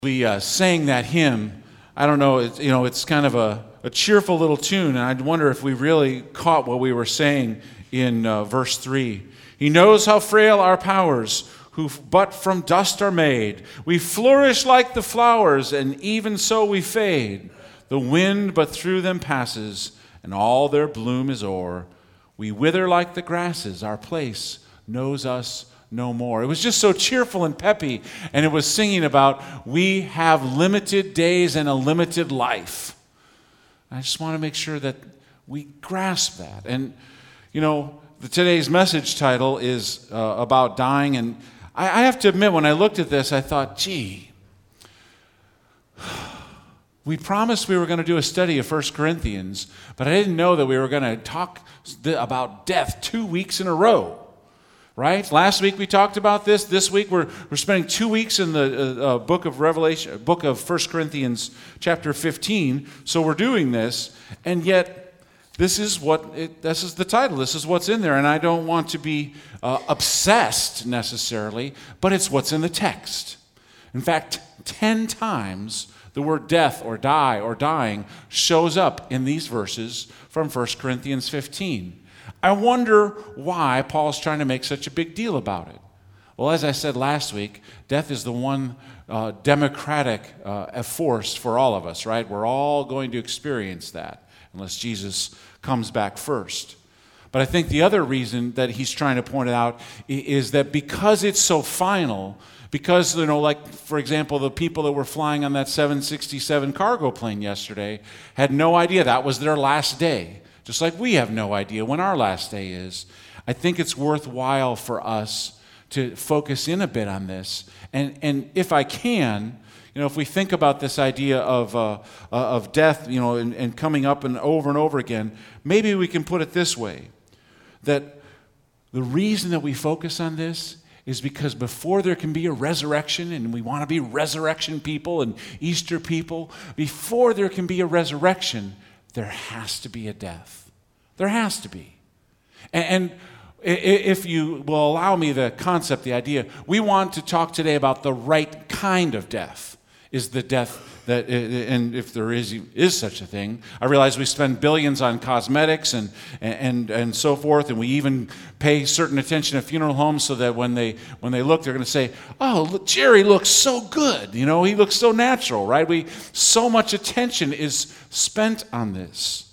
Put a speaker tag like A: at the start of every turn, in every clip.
A: We sang that hymn. I don't know, it's kind of a cheerful little tune, and I wonder if we really caught what we were saying in verse 3. He knows how frail our powers, who but from dust are made. We flourish like the flowers, and even so we fade. The wind but through them passes, and all their bloom is o'er. We wither like the grasses, our place knows us no more. It was just so cheerful and peppy, and it was singing about we have limited days and a limited life. I just want to make sure that we grasp that. And, today's message title is about dying, and I have to admit, when I looked at this, I thought, we promised we were going to do a study of 1 Corinthians, but I didn't know that we were going to talk about death 2 weeks in a row. Right? Last week we talked about this. This week we're spending 2 weeks in the book of Revelation, book of 1 Corinthians chapter 15. So we're doing this, and yet this is the title. This is what's in there, and I don't want to be obsessed necessarily, but it's what's in the text. In fact, 10 times the word death or die or dying shows up in these verses from 1 Corinthians 15. I wonder why Paul's trying to make such a big deal about it. Well, as I said last week, death is the one democratic force for all of us, right? We're all going to experience that unless Jesus comes back first. But I think the other reason that he's trying to point it out is that because it's so final, because, like, for example, the people that were flying on that 767 cargo plane yesterday had no idea that was their last day. Just like we have no idea when our last day is. I think it's worthwhile for us to focus in a bit on this. And if I can, if we think about this idea of death, and coming up and over again, maybe we can put it this way, that the reason that we focus on this is because before there can be a resurrection, and we want to be resurrection people and Easter people, before there can be a resurrection, there has to be a death. There has to be. And if you will allow me the concept, the idea, we want to talk today about the right kind of death. Is the death that, and if there is such a thing. I realize we spend billions on cosmetics and so forth, and we even pay certain attention at funeral homes so that when they look, they're going to say, "Oh, look, Jerry looks so good. He looks so natural," right? So much attention is spent on this.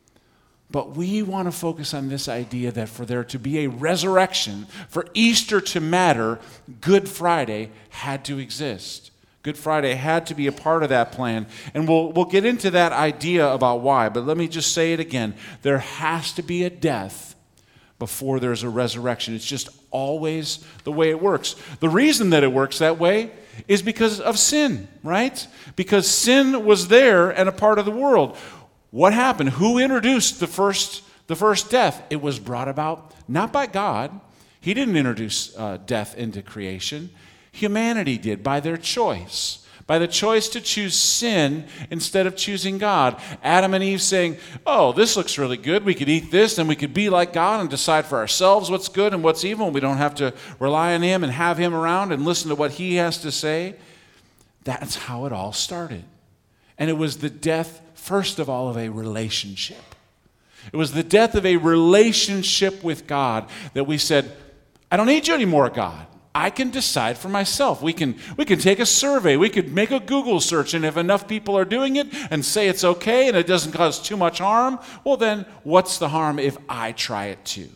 A: But we want to focus on this idea that for there to be a resurrection, for Easter to matter, Good Friday had to exist. Good Friday had to be a part of that plan. And we'll get into that idea about why. But let me just say it again. There has to be a death before there's a resurrection. It's just always the way it works. The reason that it works that way is because of sin, right? Because sin was there and a part of the world. What happened? Who introduced the first death? It was brought about not by God. He didn't introduce death into creation. Humanity did by their choice. By the choice to choose sin instead of choosing God. Adam and Eve saying, "Oh, this looks really good. We could eat this, and we could be like God and decide for ourselves what's good and what's evil. We don't have to rely on Him and have Him around and listen to what He has to say." That's how it all started. And it was the death, first of all, of a relationship. It was the death of a relationship with God that we said, "I don't need you anymore, God. I can decide for myself." We can take a survey. We could make a Google search, and if enough people are doing it and say it's okay and it doesn't cause too much harm, well then, what's the harm if I try it too?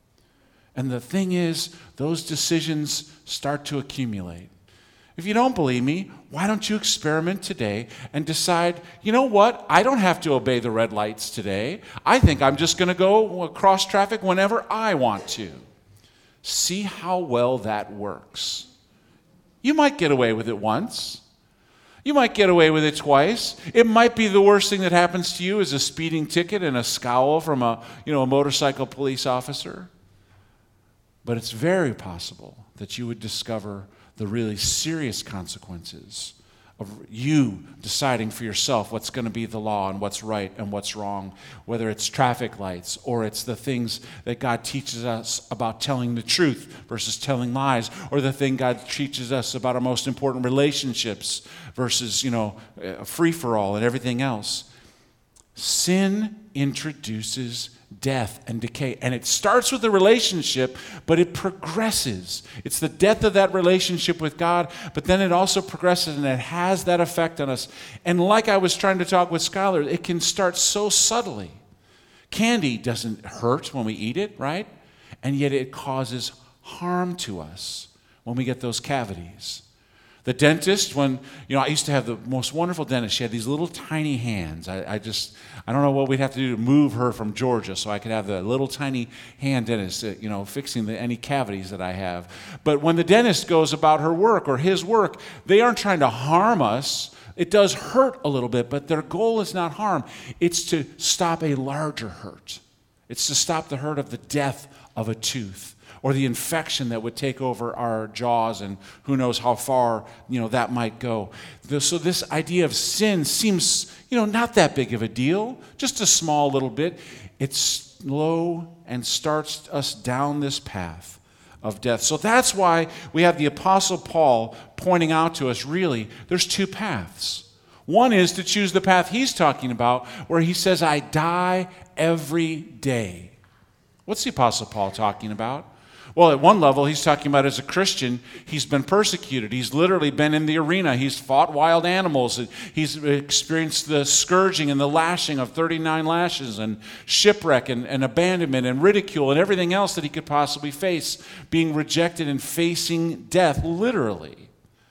A: And the thing is, those decisions start to accumulate. If you don't believe me, why don't you experiment today and decide, you know what? I don't have to obey the red lights today. I think I'm just going to go across traffic whenever I want to. See how well that works. You might get away with it once. You might get away with it twice. It might be the worst thing that happens to you is a speeding ticket and a scowl from a motorcycle police officer. But it's very possible that you would discover the really serious consequences of you deciding for yourself what's going to be the law and what's right and what's wrong, whether it's traffic lights or it's the things that God teaches us about telling the truth versus telling lies, or the thing God teaches us about our most important relationships versus, free-for-all and everything else. Sin introduces death and decay. And it starts with a relationship, but it progresses. It's the death of that relationship with God, but then it also progresses and it has that effect on us. And like I was trying to talk with Skylar, it can start so subtly. Candy doesn't hurt when we eat it, right? And yet it causes harm to us when we get those cavities. The dentist, I used to have the most wonderful dentist. She had these little tiny hands. I don't know what we'd have to do to move her from Georgia so I could have the little tiny hand dentist, fixing any cavities that I have. But when the dentist goes about her work or his work, they aren't trying to harm us. It does hurt a little bit, but their goal is not harm. It's to stop a larger hurt. It's to stop the hurt of the death of a tooth, or the infection that would take over our jaws, and who knows how far, that might go. So this idea of sin seems, not that big of a deal, just a small little bit. It's slow and starts us down this path of death. So that's why we have the Apostle Paul pointing out to us, really, there's two paths. One is to choose the path he's talking about, where he says, I die every day. What's the Apostle Paul talking about? Well, at one level, he's talking about as a Christian, he's been persecuted. He's literally been in the arena. He's fought wild animals. He's experienced the scourging and the lashing of 39 lashes and shipwreck and abandonment and ridicule and everything else that he could possibly face, being rejected and facing death, literally.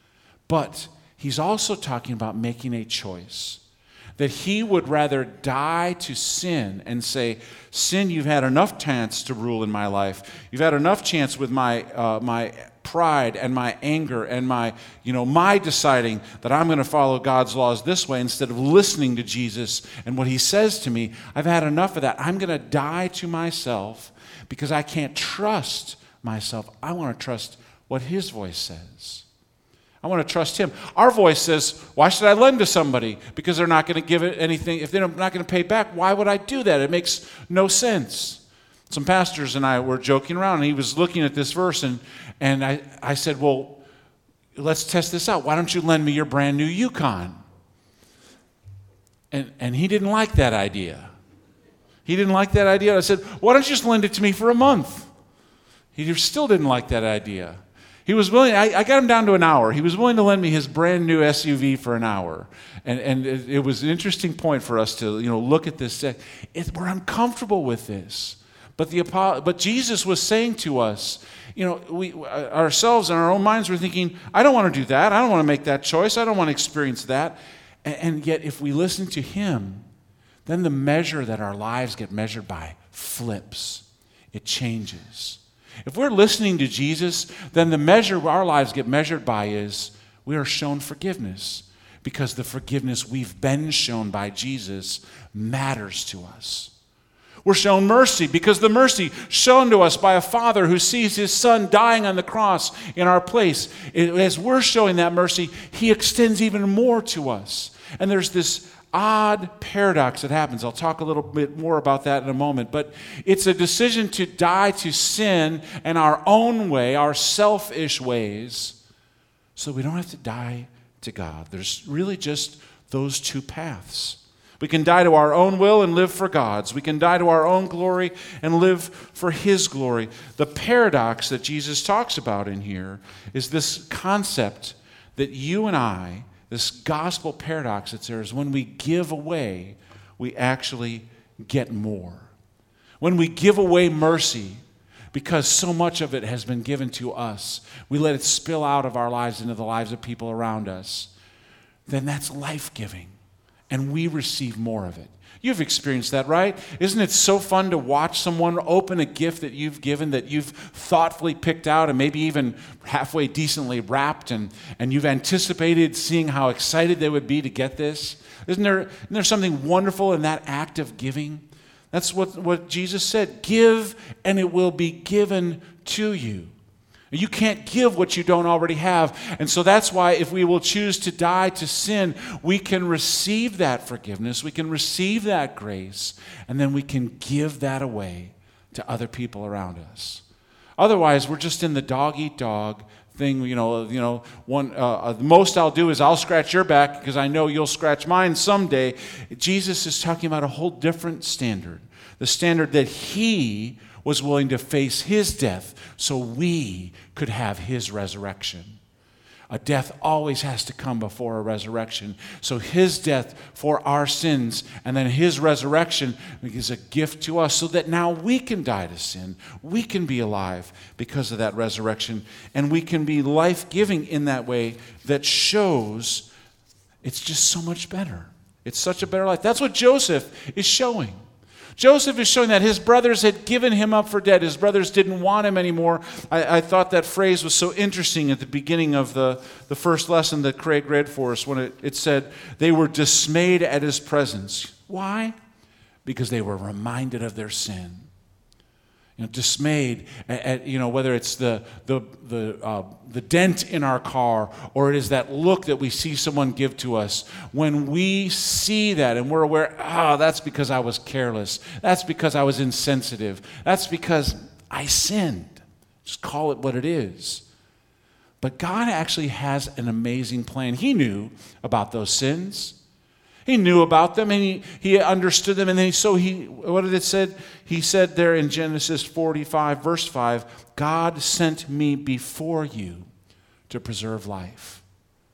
A: But he's also talking about making a choice, that he would rather die to sin and say, sin, you've had enough chance to rule in my life. You've had enough chance with my pride and my anger and my deciding that I'm going to follow God's laws this way instead of listening to Jesus and what he says to me. I've had enough of that. I'm going to die to myself because I can't trust myself. I want to trust what his voice says. I want to trust him. Our voice says, why should I lend to somebody? Because they're not going to give it anything. If they're not going to pay back, why would I do that? It makes no sense. Some pastors and I were joking around, and he was looking at this verse, and I said, well, let's test this out. Why don't you lend me your brand new Yukon? And he didn't like that idea. He didn't like that idea. I said, why don't you just lend it to me for a month? He still didn't like that idea. He was willing, I got him down to an hour. He was willing to lend me his brand new SUV for an hour. And it was an interesting point for us to, look at this. We're uncomfortable with this. But Jesus was saying to us, we ourselves in our own minds were thinking, I don't want to do that. I don't want to make that choice. I don't want to experience that. And yet if we listen to him, then the measure that our lives get measured by flips. It changes. If we're listening to Jesus, then the measure our lives get measured by is we are shown forgiveness, because the forgiveness we've been shown by Jesus matters to us. We're shown mercy because the mercy shown to us by a father who sees his son dying on the cross in our place. As we're showing that mercy, he extends even more to us. And there's this odd paradox that happens. I'll talk a little bit more about that in a moment. But it's a decision to die to sin and our own way, our selfish ways, so we don't have to die to God. There's really just those two paths. We can die to our own will and live for God's. We can die to our own glory and live for his glory. The paradox that Jesus talks about in here is this concept that you and I, this gospel paradox that's there, is when we give away, we actually get more. When we give away mercy, because so much of it has been given to us, we let it spill out of our lives into the lives of people around us, then that's life-giving, and we receive more of it. You've experienced that, right? Isn't it so fun to watch someone open a gift that you've given, that you've thoughtfully picked out and maybe even halfway decently wrapped, and you've anticipated seeing how excited they would be to get this? Isn't there something wonderful in that act of giving? That's what Jesus said. Give, and it will be given to you. You can't give what you don't already have. And so that's why if we will choose to die to sin, we can receive that forgiveness, we can receive that grace, and then we can give that away to other people around us. Otherwise, we're just in the dog-eat-dog thing. The most I'll do is I'll scratch your back because I know you'll scratch mine someday. Jesus is talking about a whole different standard, the standard that he was willing to face his death so we could have his resurrection. A death always has to come before a resurrection. So his death for our sins and then his resurrection is a gift to us so that now we can die to sin. We can be alive because of that resurrection. And we can be life-giving in that way that shows it's just so much better. It's such a better life. That's what Joseph is showing. Joseph is showing that his brothers had given him up for dead. His brothers didn't want him anymore. I thought that phrase was so interesting at the beginning of the first lesson that Craig read for us when it said, they were dismayed at his presence. Why? Because they were reminded of their sin. Dismayed at whether it's the dent in our car or it is that look that we see someone give to us. When we see that and we're aware, that's because I was careless. That's because I was insensitive. That's because I sinned. Just call it what it is. But God actually has an amazing plan. He knew about those sins. He knew about them and he understood them. And then what did it say? He said there in Genesis 45, verse 5, God sent me before you to preserve life.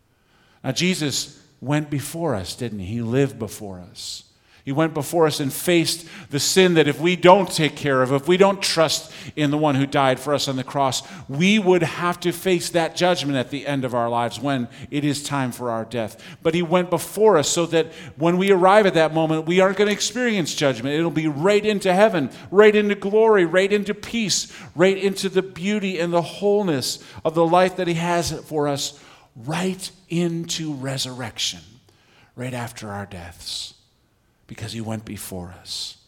A: Now Jesus went before us, didn't he? He lived before us. He went before us and faced the sin that if we don't take care of, if we don't trust in the one who died for us on the cross, we would have to face that judgment at the end of our lives when it is time for our death. But he went before us so that when we arrive at that moment, we aren't going to experience judgment. It'll be right into heaven, right into glory, right into peace, right into the beauty and the wholeness of the life that he has for us, right into resurrection, right after our deaths. Because he went before us.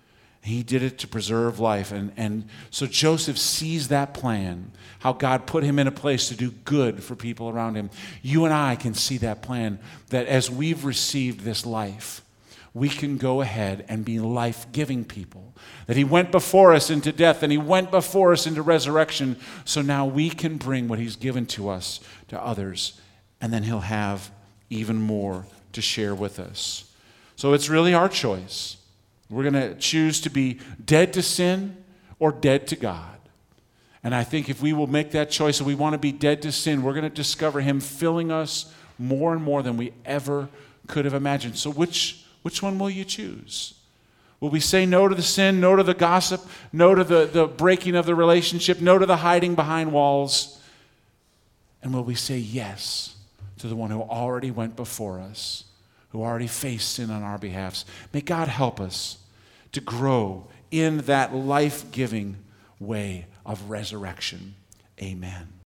A: He did it to preserve life. And so Joseph sees that plan, how God put him in a place to do good for people around him. You and I can see that plan, that as we've received this life, we can go ahead and be life-giving people. That he went before us into death and he went before us into resurrection. So now we can bring what he's given to us to others. And then he'll have even more to share with us. So it's really our choice. We're going to choose to be dead to sin or dead to God. And I think if we will make that choice and we want to be dead to sin, we're going to discover him filling us more and more than we ever could have imagined. So which one will you choose? Will we say no to the sin, no to the gossip, no to the breaking of the relationship, no to the hiding behind walls? And will we say yes to the one who already went before us, who already faced sin on our behalf? May God help us to grow in that life-giving way of resurrection. Amen.